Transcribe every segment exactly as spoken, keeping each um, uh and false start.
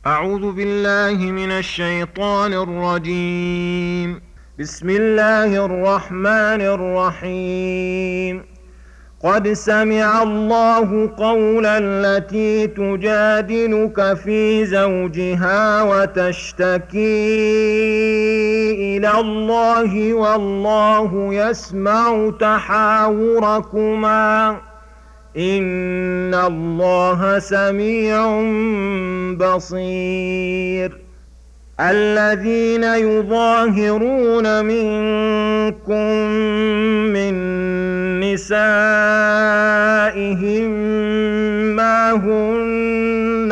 أعوذ بالله من الشيطان الرجيم. بسم الله الرحمن الرحيم. قد سمع الله قول التي تجادلك في زوجها وتشتكي إلى الله والله يسمع تحاوركما إن الله سميع بصير. الذين يظاهرون منكم من نسائهم ما هن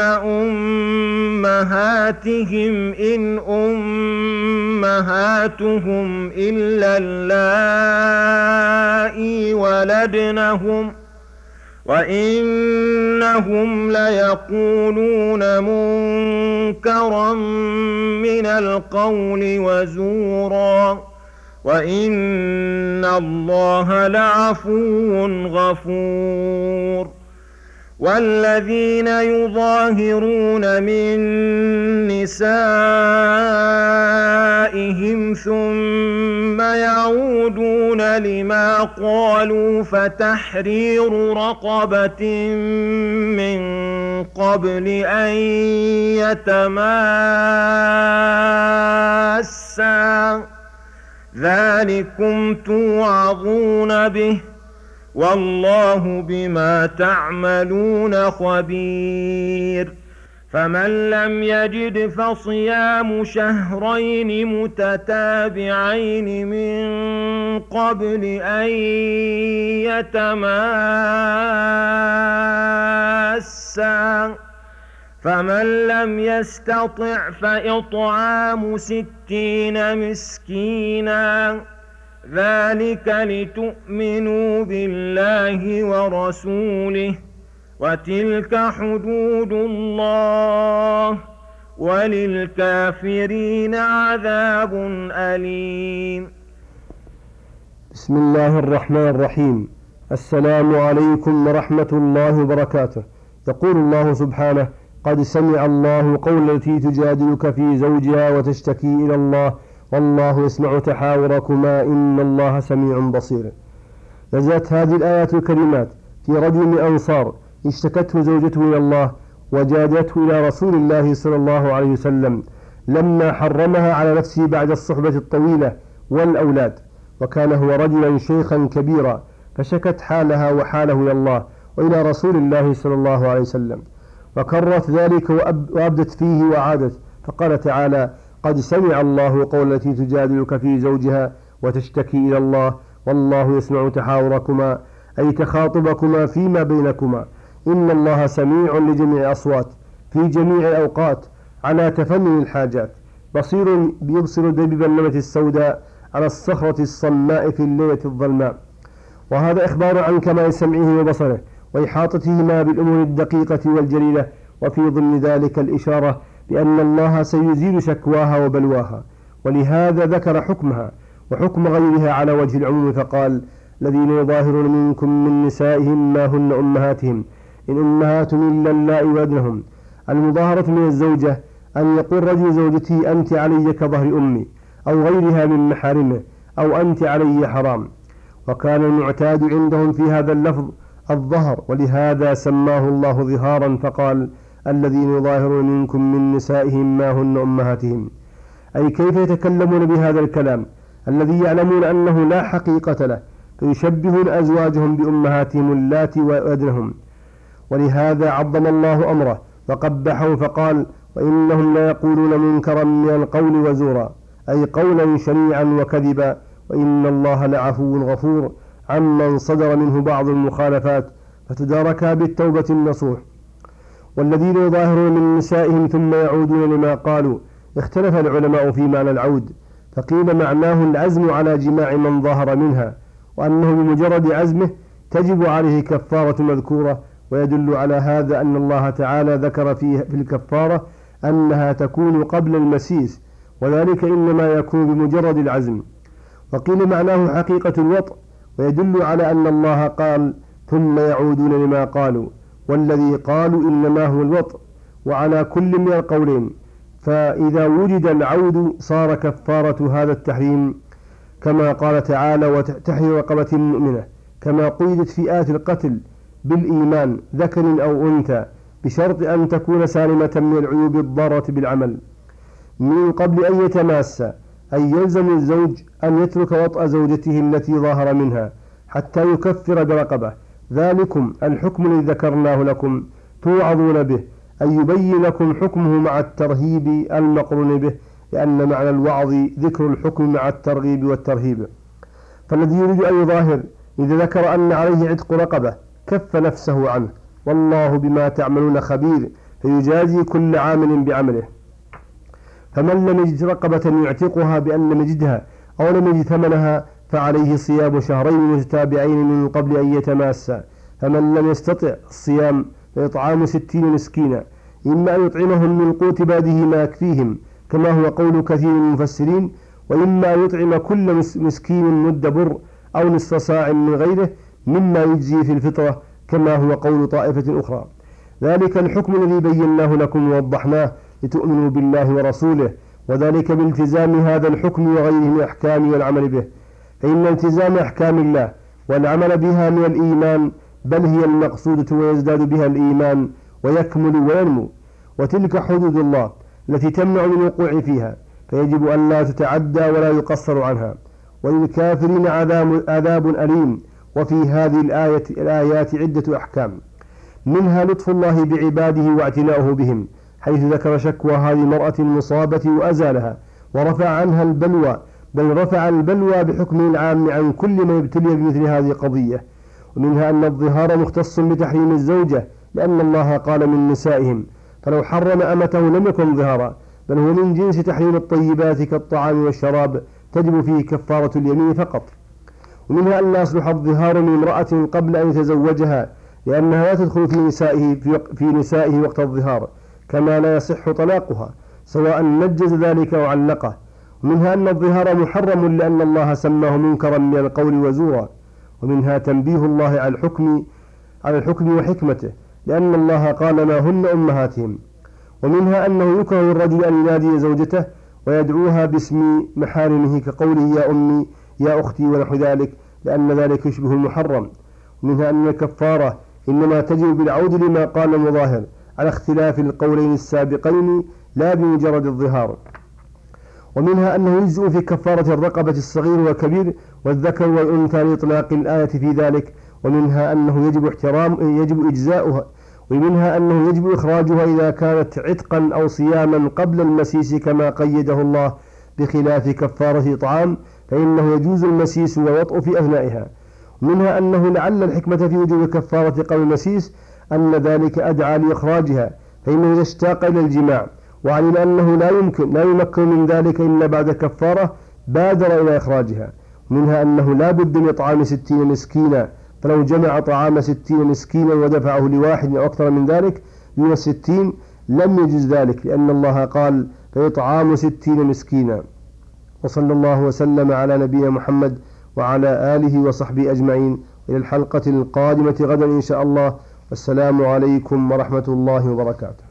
أمهاتهم إن أمهاتهم إلا اللائي ولدنهم وإنهم ليقولون منكرا من القول وزورا وإن الله لعفو غفور. والذين يظاهرون من نسائهم ثم يعودون لما قالوا فتحرير رقبة من قبل أن يتماسا ذلكم توعظون به والله بما تعملون خبير. فمن لم يجد فصيام شهرين متتابعين من قبل أن يتماسا فمن لم يستطع فإطعام ستين مسكينا ذلك لتؤمنوا بالله ورسوله وتلك حدود الله وللكافرين عذاب أليم. بسم الله الرحمن الرحيم. السلام عليكم ورحمة الله وبركاته. يقول الله سبحانه: قد سمع الله قول التي تجادلك في زوجها وتشتكي إلى الله والله يسمع تحاوركما إن الله سميع بصير. نزلت هذه الآيات الكريمات في رجل من الأنصار اشتكته زوجته إلى الله وجادته إلى رسول الله صلى الله عليه وسلم لما حرمها على نفسه بعد الصحبة الطويلة والأولاد، وكان هو رجلا شيخا كبيرا، فشكت حالها وحاله إلى الله وإلى رسول الله صلى الله عليه وسلم، وكررت ذلك وأبدت فيه وعادت، فقال تعالى: قد سمع الله قول التي تجادلك في زوجها وتشتكي إلى الله والله يسمع تحاوركما أي تخاطبكما فيما بينكما إن الله سميع لجميع الأصوات في جميع الأوقات على تفنن الحاجات، بصير بيبصر دبيب النملة السوداء على الصخرة الصماء في الليلة الظلماء. وهذا إخبار عن كمال سمعه وبصره وإحاطتهما بالأمور الدقيقة والجليلة، وفي ضمن ذلك الإشارة بأن الله سيزيل شكواها وبلواها، ولهذا ذكر حكمها وحكم غيرها على وجه العموم فقال: الذين يظاهرون منكم من نسائهم ما هن أمهاتهم إن أمهاتهم إلا اللائي ولدنهم. المظاهرة من الزوجة أن يقول رجل زوجته: أنت علي كظهر أمي، أو غيرها من محارمه، أو أنت علي حرام. وكان المعتاد عندهم في هذا اللفظ الظهر، ولهذا سماه الله ظهارا فقال: الذين يظاهرون منكم من نسائهم ما هن أمهاتهم، أي كيف يتكلمون بهذا الكلام الذي يعلمون أنه لا حقيقة له، فيشبهون أزواجهم بأمهاتهم اللاتي ولدنهم. ولهذا عظم الله أمره وقبحه فقال: وإنهم لا يقولون منكرا من القول وزورا، أي قولا شنيعا وكذبا، وإن الله لعفو غفور عمن صدر منه بعض المخالفات فتداركها بالتوبة النصوح. والذين يظاهرون من نسائهم ثم يعودون لما قالوا، اختلف العلماء في معنى العود، فقيل معناه العزم على جماع من ظاهر منها، وأنه بمجرد عزمه تجب عليه كفارة مذكورة، ويدل على هذا أن الله تعالى ذكر في الكفارة أنها تكون قبل المسيس، وذلك إنما يكون بمجرد العزم. وقيل معناه حقيقة الوطء، ويدل على أن الله قال: ثم يعودون لما قالوا، والذي قالوا إنما هو الوطء، وعلى كل من القولين، فإذا وجد العود صار كفارة هذا التحريم، كما قال تعالى: وتحرير رقبة مؤمنة، كما قيدت في آية القتل بالإيمان ذكر أو أنثى بشرط أن تكون سالمة من العيوب الضارة بالعمل من قبل أن يتماس، أي يلزم الزوج أن يترك وطأ زوجته التي ظاهر منها حتى يكفر برقبة. ذلكم الحكم الذي ذكرناه لكم توعظون به، أن يبين لكم حكمه مع الترهيب المقرون به، لأن معنى الوعظ ذكر الحكم مع الترغيب والترهيب. فالذي يريد أن يظاهر إذا ذكر أن عليه عتق رقبة كف نفسه عنه، والله بما تعملون خبير، فيجازي كل عامل بعمله. فمن لم يجد رقبة يعتقها بأن لم يجدها أو لم يجد ثمنها فعليه صيام شهرين متتابعين من قبل أن يتماسا. فمن لم يستطع الصيام فإطعام ستين مسكينا، إما أن يطعمهم من قوت باده ما يكفيهم كما هو قول كثير من المفسرين، وإما أن يطعم كل مسكين مد بر أو نصف صاع من غيره مما يجزي في الفطرة كما هو قول طائفة أخرى. ذلك الحكم الذي بيناه لكم ووضحناه لتؤمنوا بالله ورسوله، وذلك بالتزام هذا الحكم وغيره من الأحكام والعمل به، فإن التزام أحكام الله والعمل بها من الإيمان، بل هي المقصودة ويزداد بها الإيمان ويكمل وينمو. وتلك حدود الله التي تمنع من الوقوع فيها، فيجب أن لا تتعدى ولا يقصر عنها. وللكافرين عذاب, عذاب أليم. وفي هذه الآية الآيات عدة أحكام، منها لطف الله بعباده واعتناؤه بهم، حيث ذكر شكوى هذه المرأة المصابة وأزالها ورفع عنها البلوى، بل رفع البلوى بحكم العام عن كل من ابتلي بمثل هذه القضية. ومنها أن الظهار مختص بتحريم الزوجة، لأن الله قال من نسائهم: فلو حرم أمته لم يكن ظهارا، بل هو من جنس تحريم الطيبات كالطعام والشراب، تجب فيه كفارة اليمين فقط. ومنها أن لا يصلح الظهار من امرأة قبل أن يتزوجها، لأنها لا تدخل في نسائه, في نسائه وقت الظهار، كما لا يصح طلاقها سواء نجز ذلك أو علقه. ومنها أن الظهار محرم لأن الله سماه منكرا من القول وزورا. ومنها تنبيه الله على الحكم على الحكم وحكمته، لأن الله قال: ما هن أمهاتهم. ومنها أنه يكره للرجل أن ينادي زوجته ويدعوها باسم محارمه كقوله: يا أمي، يا أختي، ونحو ذلك، لأن ذلك يشبه المحرم. ومنها أن الكفارة إنما تجب بالعود لما قال المظاهر، على اختلاف القولين السابقين لا بمجرد الظهار. ومنها أنه يجزء في كفارة الرقبة الصغير والكبير والذكر والأنثى لإطلاق الآية في ذلك. ومنها أنه يجب احترام يجب إجزاؤها. ومنها أنه يجب إخراجها إذا كانت عتقا أو صياما قبل المسيس كما قيده الله، بخلاف كفارة إطعام فإنه يجوز المسيس والوطء في أثنائها. ومنها أنه لعل الحكمة في وجوب كفارة قبل المسيس أن ذلك أدعى لإخراجها، فإنه إذا اشتاق إلى الجماع وعلم أنه لا يمكن لا يمكن من ذلك إلا بعد كفارة بادر إلى إخراجها. ومنها أنه لا بد من إطعام ستين مسكينا، فلو جمع طعام ستين مسكينا ودفعه لواحد أو أكثر من ذلك دون الستين لم يجوز ذلك، لأن الله قال: فإطعام ستين مسكينا. وصلى الله وسلم على نبينا محمد وعلى آله وصحبه أجمعين. إلى الحلقة القادمة غدا إن شاء الله، والسلام عليكم ورحمة الله وبركاته.